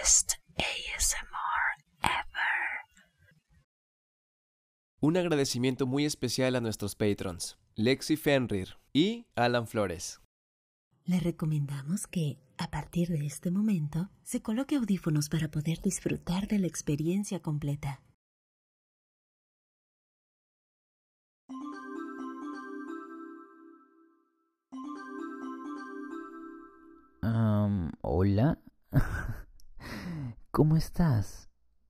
best ASMR ever. Un agradecimiento muy especial a nuestros patrons, Lexi Fenrir y Alan Flores. Le recomendamos que, a partir de este momento, se coloque audífonos para poder disfrutar de la experiencia completa. Hola. ¿Cómo estás?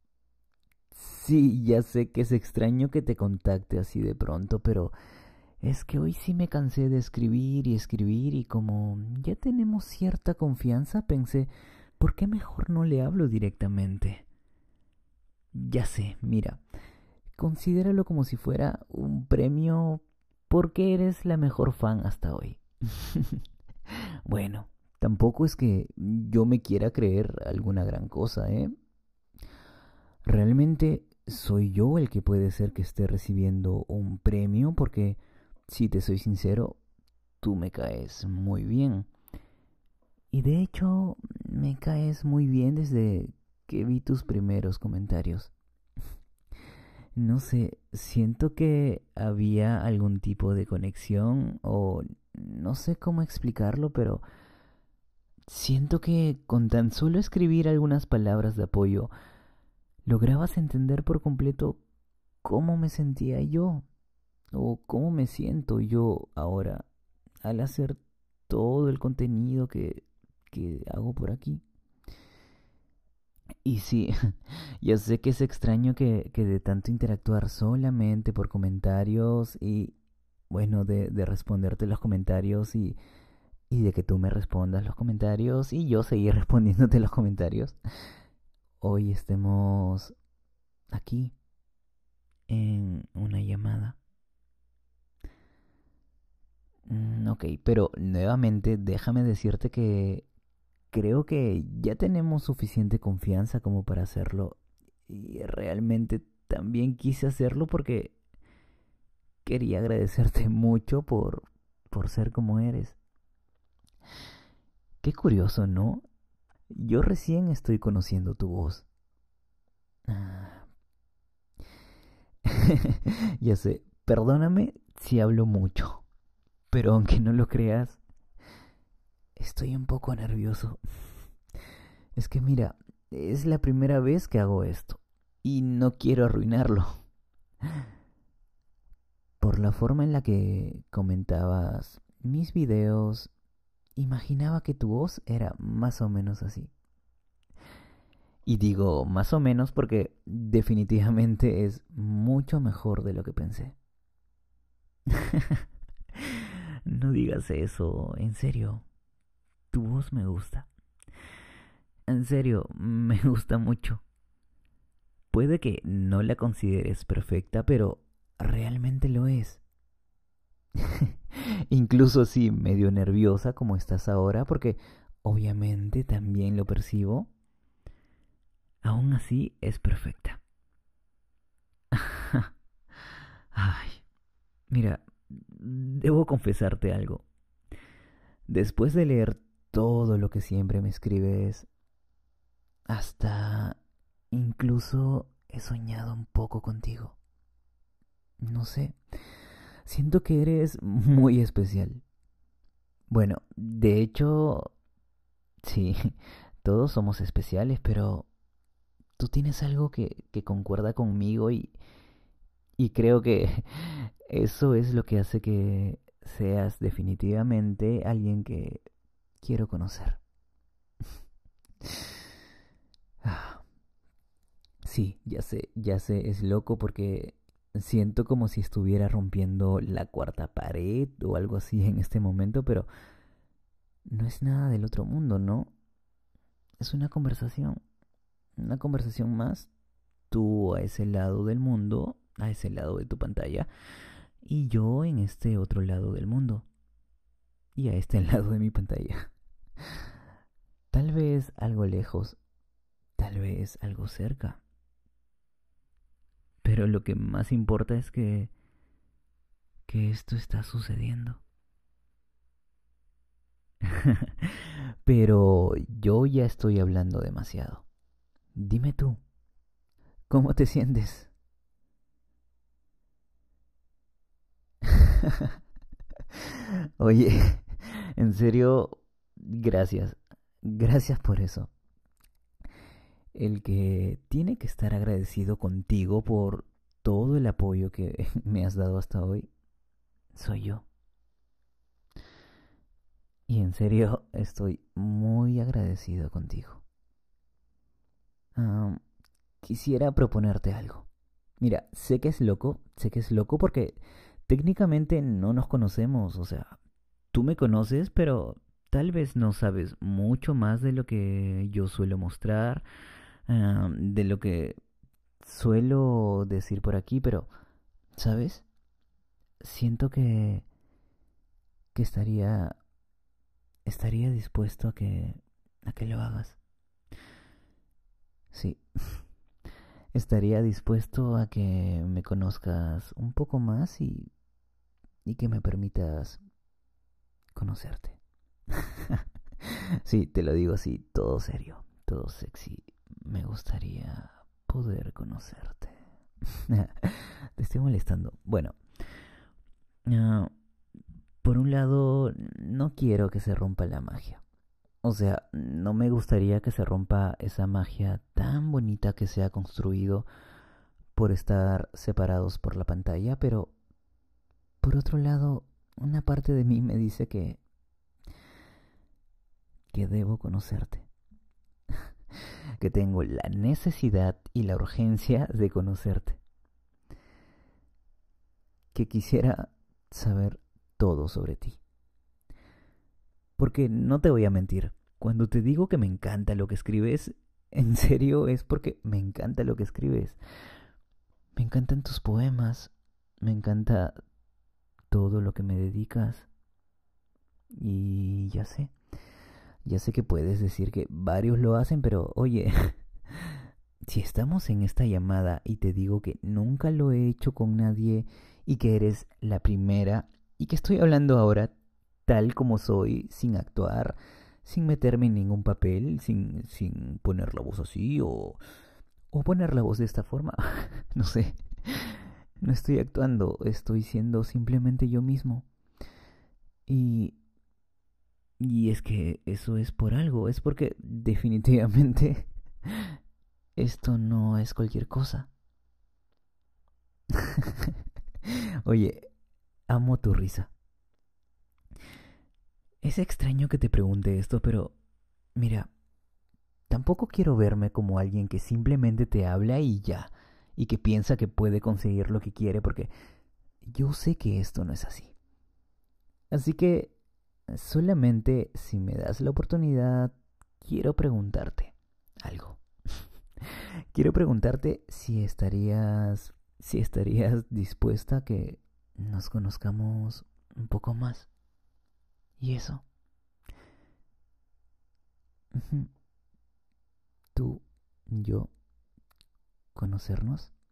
Sí, ya sé que es extraño que te contacte así de pronto, pero es que hoy sí me cansé de escribir y como ya tenemos cierta confianza, pensé, ¿por qué mejor no le hablo directamente? Ya sé, mira, considéralo como si fuera un premio porque eres la mejor fan hasta hoy. Bueno, tampoco es que yo me quiera creer alguna gran cosa, ¿eh? Realmente soy yo el que puede ser que esté recibiendo un premio porque, si te soy sincero, tú me caes muy bien. Y de hecho, me caes muy bien desde que vi tus primeros comentarios. No sé, siento que había algún tipo de conexión o no sé cómo explicarlo, pero siento que con tan solo escribir algunas palabras de apoyo, lograbas entender por completo cómo me sentía yo o cómo me siento yo ahora al hacer todo el contenido que hago por aquí. Y sí, ya sé que es extraño que de tanto interactuar solamente por comentarios y, bueno, de responderte los comentarios y de que tú me respondas los comentarios y yo seguir respondiéndote los comentarios, hoy estemos aquí en una llamada. Ok, pero nuevamente déjame decirte que creo que ya tenemos suficiente confianza como para hacerlo. Y realmente también quise hacerlo porque quería agradecerte mucho por ser como eres. Qué curioso, ¿no? Yo recién estoy conociendo tu voz. Ah. Ya sé, perdóname si hablo mucho, pero aunque no lo creas, estoy un poco nervioso. Es que mira, es la primera vez que hago esto y no quiero arruinarlo. Por la forma en la que comentabas mis videos, imaginaba que tu voz era más o menos así. Y digo más o menos porque definitivamente es mucho mejor de lo que pensé. No digas eso, en serio, tu voz me gusta. En serio, me gusta mucho. Puede que no la consideres perfecta, pero realmente lo es. Incluso así, medio nerviosa como estás ahora, porque obviamente también lo percibo, aún así es perfecta. Ay, mira, debo confesarte algo. Después de leer todo lo que siempre me escribes, hasta incluso he soñado un poco contigo. No sé, siento que eres muy especial. Bueno, de hecho, sí, todos somos especiales, pero tú tienes algo que concuerda conmigo y creo que eso es lo que hace que seas definitivamente alguien que quiero conocer. Ah, sí, ya sé, es loco porque siento como si estuviera rompiendo la cuarta pared o algo así en este momento, pero no es nada del otro mundo, ¿no? Es una conversación más, tú a ese lado del mundo, a ese lado de tu pantalla, y yo en este otro lado del mundo, y a este lado de mi pantalla. Tal vez algo lejos, tal vez algo cerca, pero lo que más importa es que esto está sucediendo. Pero yo ya estoy hablando demasiado. Dime tú, ¿cómo te sientes? Oye, en serio, gracias. Gracias por eso. El que tiene que estar agradecido contigo por todo el apoyo que me has dado hasta hoy soy yo. Y en serio, estoy muy agradecido contigo. Ah, quisiera proponerte algo. Mira, sé que es loco porque técnicamente no nos conocemos, o sea, tú me conoces, pero tal vez no sabes mucho más de lo que yo suelo mostrar, de lo que suelo decir por aquí, pero, ¿sabes? Siento que estaría dispuesto a que lo hagas. Sí, estaría dispuesto a que me conozcas un poco más y que me permitas conocerte. Sí, te lo digo así, todo serio, todo sexy. Me gustaría poder conocerte. Te estoy molestando. Bueno, ah, por un lado, no quiero que se rompa la magia. O sea, no me gustaría que se rompa esa magia tan bonita que se ha construido por estar separados por la pantalla, pero por otro lado, una parte de mí me dice que debo conocerte, que tengo la necesidad y la urgencia de conocerte, que quisiera saber todo sobre ti. Porque no te voy a mentir, cuando te digo que me encanta lo que escribes, en serio es porque me encanta lo que escribes. Me encantan tus poemas, me encanta todo lo que me dedicas y ya sé que puedes decir que varios lo hacen, pero oye, si estamos en esta llamada y te digo que nunca lo he hecho con nadie y que eres la primera y que estoy hablando ahora tal como soy, sin actuar, sin meterme en ningún papel, sin poner la voz así o poner la voz de esta forma, no sé, no estoy actuando, estoy siendo simplemente yo mismo. Y, y es que eso es por algo, es porque definitivamente esto no es cualquier cosa. Oye, amo tu risa. Es extraño que te pregunte esto, pero mira, tampoco quiero verme como alguien que simplemente te habla y ya, y que piensa que puede conseguir lo que quiere, porque yo sé que esto no es así. Así que solamente si me das la oportunidad, quiero preguntarte algo. Quiero preguntarte si estarías dispuesta a que nos conozcamos un poco más. Y eso, ujú, tú, yo, conocernos.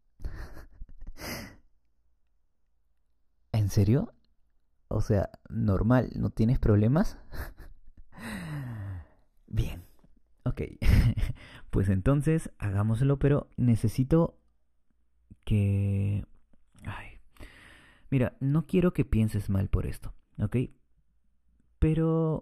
¿En serio? O sea, normal, ¿no tienes problemas? Bien, ok. Pues entonces hagámoslo, pero necesito que... Ay, mira, no quiero que pienses mal por esto, ¿ok? Pero...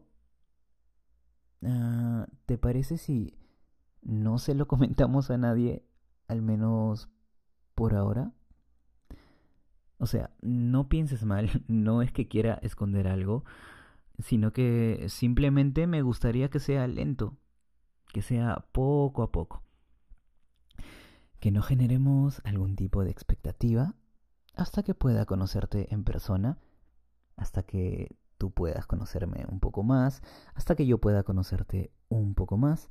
¿te parece si no se lo comentamos a nadie, al menos por ahora? O sea, no pienses mal, no es que quiera esconder algo, sino que simplemente me gustaría que sea lento, que sea poco a poco, que no generemos algún tipo de expectativa hasta que pueda conocerte en persona, hasta que tú puedas conocerme un poco más, hasta que yo pueda conocerte un poco más.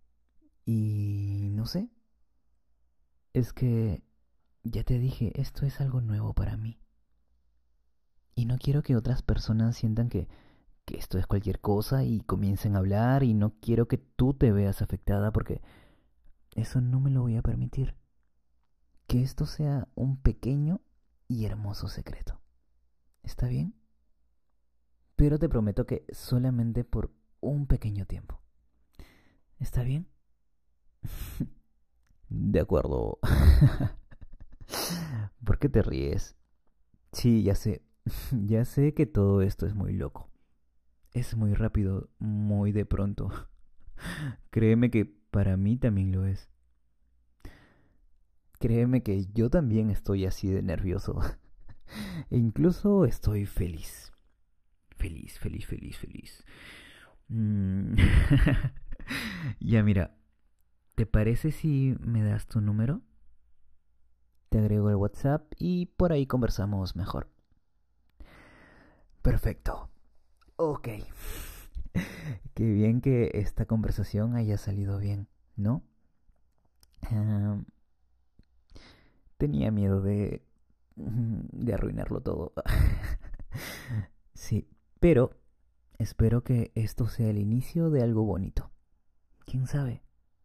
Y no sé, es que ya te dije, esto es algo nuevo para mí. Y no quiero que otras personas sientan que esto es cualquier cosa y comiencen a hablar y no quiero que tú te veas afectada porque eso no me lo voy a permitir. Que esto sea un pequeño y hermoso secreto. ¿Está bien? Pero te prometo que solamente por un pequeño tiempo. ¿Está bien? De acuerdo. ¿Por qué te ríes? Sí, ya sé. Ya sé que todo esto es muy loco. Es muy rápido, muy de pronto. Créeme que para mí también lo es. Créeme que yo también estoy así de nervioso. E incluso estoy feliz. Feliz, feliz, feliz, feliz. Mm. Ya mira, ¿te parece si me das tu número? Te agrego el WhatsApp y por ahí conversamos mejor. Perfecto. Ok. Qué bien que esta conversación haya salido bien, ¿no? Ah, tenía miedo de arruinarlo todo. Sí, pero espero que esto sea el inicio de algo bonito. ¿Quién sabe?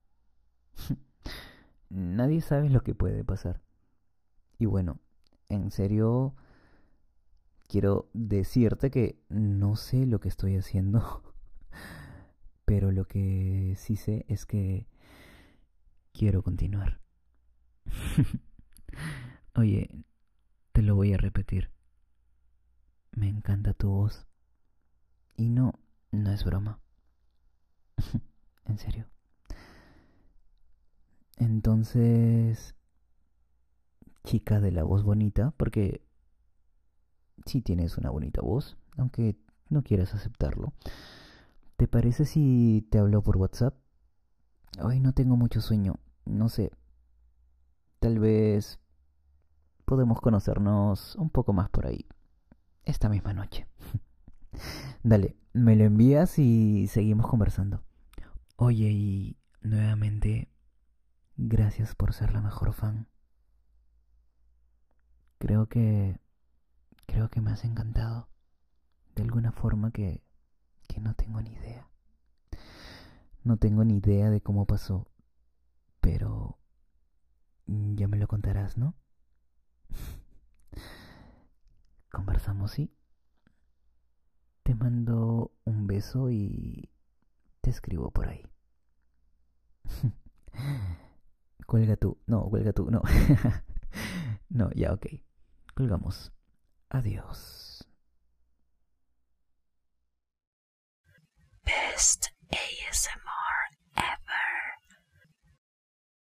Nadie sabe lo que puede pasar. Y bueno, en serio, quiero decirte que no sé lo que estoy haciendo, pero lo que sí sé es que quiero continuar. Oye, te lo voy a repetir. Me encanta tu voz. Y no, no es broma. En serio. Entonces, chica de la voz bonita, porque sí tienes una bonita voz, aunque no quieras aceptarlo. ¿Te parece si te hablo por WhatsApp? Hoy no tengo mucho sueño. No sé, tal vez podemos conocernos un poco más por ahí. Esta misma noche. Dale, me lo envías y seguimos conversando. Oye, y nuevamente, gracias por ser la mejor fan. Creo que Creo que me has encantado. De alguna forma que no tengo ni idea. No tengo ni idea de cómo pasó. Pero ya me lo contarás, ¿no? Conversamos, sí. Te mando un beso y te escribo por ahí. Cuelga tú. No, cuelga tú. No. No, ya, ok. Colgamos. Adiós. Best